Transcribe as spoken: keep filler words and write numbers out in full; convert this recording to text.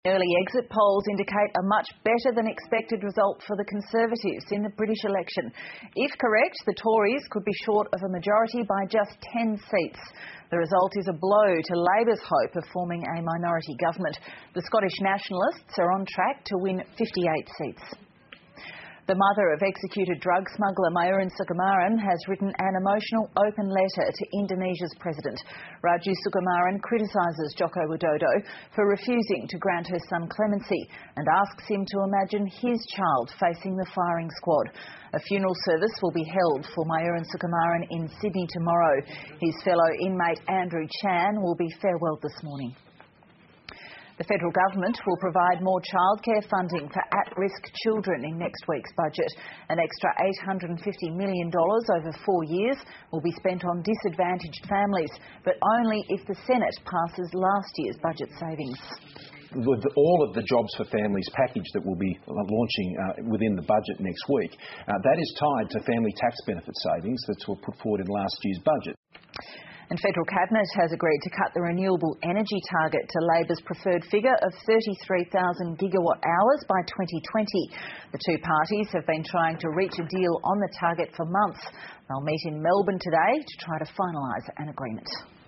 Early exit polls indicate a much better than expected result for the Conservatives in the British election. If correct, the Tories could be short of a majority by just ten seats. The result is a blow to Labor's hope of forming a minority government. The Scottish Nationalists are on track to win fifty-eight seats. The mother of executed drug smuggler Mayuran Sukumaran has written an emotional open letter to Indonesia's president. Raju Sukumaran criticises Joko Widodo for refusing to grant her son clemency and asks him to imagine his child facing the firing squad. A funeral service will be held for Mayuran Sukumaran in Sydney tomorrow. His fellow inmate Andrew Chan will be farewelled this morning. The federal government will provide more childcare funding for at-risk children in next week's budget. An extra eight hundred fifty million dollars over four years will be spent on disadvantaged families, but only if the Senate passes last year's budget savings. With all of the Jobs for Families package that we'll be launching uh, within the budget next week, uh, that is tied to family tax benefit savings that were put forward in last year's budget. And federal cabinet has agreed to cut the renewable energy target to Labor's preferred figure of thirty-three thousand gigawatt hours by twenty twenty. The two parties have been trying to reach a deal on the target for months. They'll meet in Melbourne today to try to finalise an agreement.